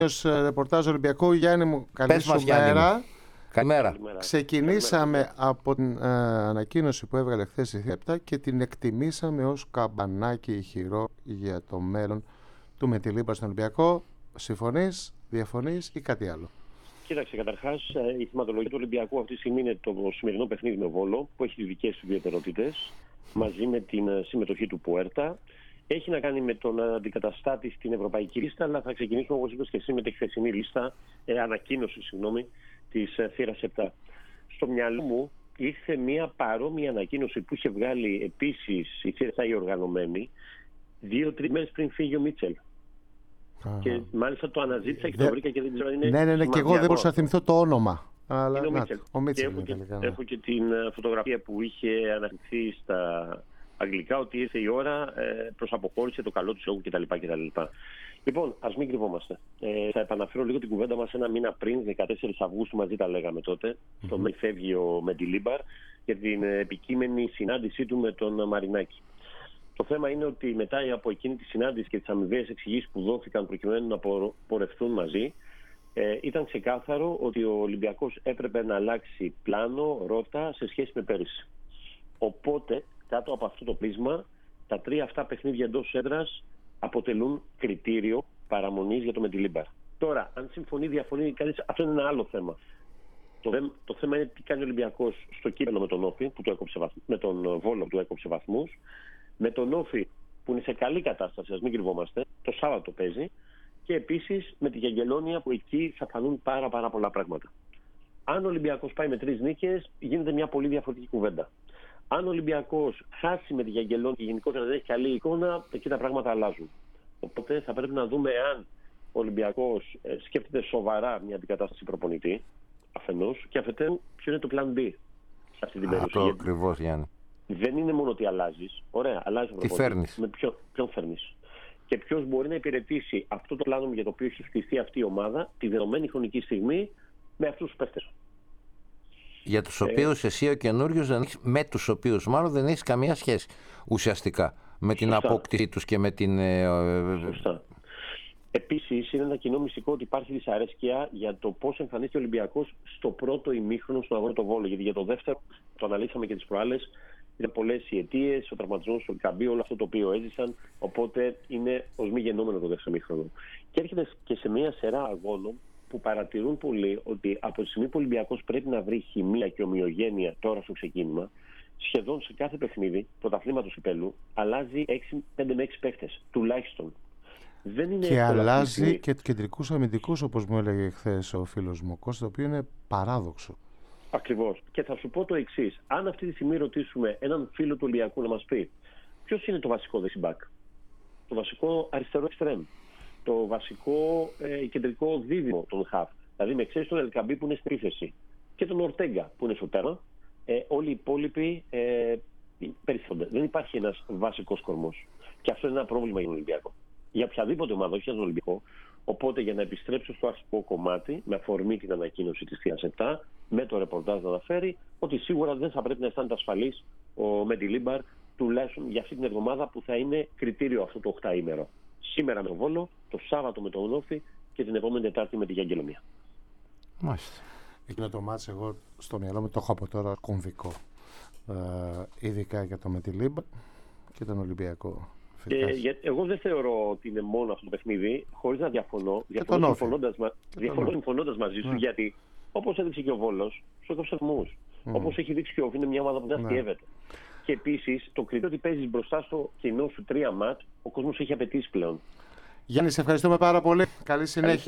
Ρεπορτάζ Ολυμπιακού. Γιάννη μου, καλή σου μέρα. Καλημέρα. Ξεκινήσαμε από την ανακοίνωση που έβγαλε χθες η ΘΕΠΤΑ και την εκτιμήσαμε ως καμπανάκι ηχηρό για το μέλλον του Μετιλίμπα στον Ολυμπιακό. Συμφωνείς, διαφωνείς ή κάτι άλλο? Κοίταξε, καταρχάς η θεματολογία του Ολυμπιακού αυτή τη στιγμή είναι το σημερινό παιχνίδι με Βόλο, που έχει δικές του ιδιαιτερότητες, μαζί με την συμμετοχή του Πουέρτα. Έχει να κάνει με τον αντικαταστάτη στην ευρωπαϊκή λίστα, αλλά θα ξεκινήσουμε, όπως είπες και εσύ, με τη χθεσινή λίστα, ανακοίνωση της θύρας 7. Στο μυαλό μου ήρθε μια παρόμοια ανακοίνωση που είχε βγάλει επίσης η θύρα 7 η οργανωμένη 2-3 μέρες πριν φύγει ο Μίτσελ. Και μάλιστα το αναζήτησα και το βρήκα και δεν ξέρω αν είναι. Ναι, και εγώ δεν μπορούσα να θυμηθώ το όνομα. Αλλά είναι ο Μίτσελ. Έχω και την φωτογραφία που είχε αναρτηθεί στα αγγλικά ότι ήρθε η ώρα προς αποχώρηση, το καλό του έργου κτλ. Λοιπόν, ας μην κρυβόμαστε. Θα επαναφέρω λίγο την κουβέντα μας ένα μήνα πριν, 14 Αυγούστου, μαζί τα λέγαμε τότε. Στο Μέι φεύγει ο Μεντιλίμπαρ για την επικείμενη συνάντησή του με τον Μαρινάκη. Το θέμα είναι ότι μετά από εκείνη τη συνάντηση και τις αμοιβαίες εξηγήσεις που δόθηκαν προκειμένου να πορευτούν μαζί, ήταν ξεκάθαρο ότι ο Ολυμπιακός έπρεπε να αλλάξει πλάνο, ρότα σε σχέση με πέρυσι. Οπότε, κάτω από αυτό το πρίσμα, τα τρία αυτά παιχνίδια εντός έδρας αποτελούν κριτήριο παραμονής για το Μεντιλίμπαρ. Τώρα, αν συμφωνεί, διαφωνεί κανείς, αυτό είναι ένα άλλο θέμα. Το θέμα είναι τι κάνει ο Ολυμπιακός στο κύπελλο με τον Όφη, με τον Βόλο που του έκοψε βαθμούς. Με τον Όφη που είναι σε καλή κατάσταση, ας μην κρυβόμαστε, το Σάββατο παίζει. Και επίσης με τη Γιαγγελόνια που εκεί θα φανούν πάρα πολλά πράγματα. Αν ο Ολυμπιακός πάει με 3 νίκες, γίνεται μια πολύ διαφορετική κουβέντα. Αν ο Ολυμπιακός χάσει με τη Γιαγγελόνια και γενικότερα δεν έχει καλή εικόνα, εκεί τα πράγματα αλλάζουν. Οπότε θα πρέπει να δούμε αν ο Ολυμπιακός σκέφτεται σοβαρά μια αντικατάσταση προπονητή, αφενός, και αφετέρου ποιο είναι το plan B σε αυτή την περίπτωση. Αυτό ακριβώς, Γιάννη. Δεν είναι μόνο ότι αλλάζεις. Ωραία, αλλάζει. Τι φέρνεις. Με ποιον φέρνεις. Και ποιος μπορεί να υπηρετήσει αυτό το πλάνο για το οποίο έχει χτιστεί αυτή η ομάδα τη δεδομένη χρονική στιγμή με αυτούς τους παίχτες. Για τους οποίους εσύ ο καινούριος, με τους οποίους μάλλον δεν έχεις καμία σχέση ουσιαστικά με την απόκτησή τους και με την. Σωστά. Επίσης, είναι ένα κοινό μυστικό ότι υπάρχει δυσαρέσκεια για το πώς εμφανίστηκε ο Ολυμπιακός στο πρώτο ημίχρονο στον αγώνα του Βόλο. Γιατί για το δεύτερο, το αναλύσαμε και τις προάλλες, ήταν πολλές οι αιτίες, ο τραυματισμός, ο Καμπί, όλο αυτό το οποίο έζησαν. Οπότε είναι ως μη γεννόμενο το δεύτερο ημίχρονο. Και έρχεται και σε μια σειρά αγώνων που παρατηρούν πολύ ότι από τη στιγμή που ο Ολυμπιακός πρέπει να βρει χημεία και ομοιογένεια τώρα στο ξεκίνημα, σχεδόν σε κάθε παιχνίδι πρωταθλήματος κυπέλλου αλλάζει 5 με 6 παίχτες τουλάχιστον. Δεν είναι και αλλάζει και κεντρικούς αμυντικούς, όπως μου έλεγε χθες ο φίλος μου Κώστα, το οποίο είναι παράδοξο. Ακριβώς. Και θα σου πω το εξής. Αν αυτή τη στιγμή ρωτήσουμε έναν φίλο του Ολυμπιακού να μας πει ποιος είναι το βασικό δεξιμπάκ, το βασικό αριστερό εξτρέμ, το βασικό κεντρικό δίδυμο των χαφ, δηλαδή με εξαίρεση τον Ελκαμπή που είναι στην επίθεση και τον Ορτέγκα που είναι στο τέρμα, όλοι οι υπόλοιποι περιστρέφονται. Δεν υπάρχει ένας βασικός κορμός. Και αυτό είναι ένα πρόβλημα για τον Ολυμπιακό. Για οποιαδήποτε ομάδα, όχι για τον Ολυμπιακό. Οπότε για να επιστρέψω στο αρχικό κομμάτι, με αφορμή την ανακοίνωση της θύρας 7, με το ρεπορτάζ να αναφέρει ότι σίγουρα δεν θα πρέπει να αισθάνεται ασφαλής ο Μεντιλίμπαρ, τουλάχιστον για αυτή την εβδομάδα που θα είναι κριτήριο αυτό το 8ήμερο. Σήμερα με τον Βόλο, το Σάββατο με τον Όφη και την επόμενη Τετάρτη με τη Γιαγγελονία. Μάλιστα. Εκείνο το μάτς εγώ στο μυαλό μου το έχω από τώρα κομβικό. Ειδικά για το Μετιλίμπαρ και τον Ολυμπιακό. Εγώ δεν θεωρώ ότι είναι μόνο αυτό το παιχνίδι, χωρίς να διαφωνώ. Συμφωνώντας μαζί σου, γιατί όπως έδειξε και ο Βόλος, σου έκοψε βαθμούς. Όπως έχει δείξει και ο Όφη, είναι μια ομάδα που δεν αστιεύεται. Και επίσης, το κριτήριο ότι παίζεις μπροστά στο κοινό σου 3 μάτ, ο κόσμος έχει απαιτήσει πλέον. Γιάννη, σε ευχαριστούμε πάρα πολύ. Καλή συνέχεια.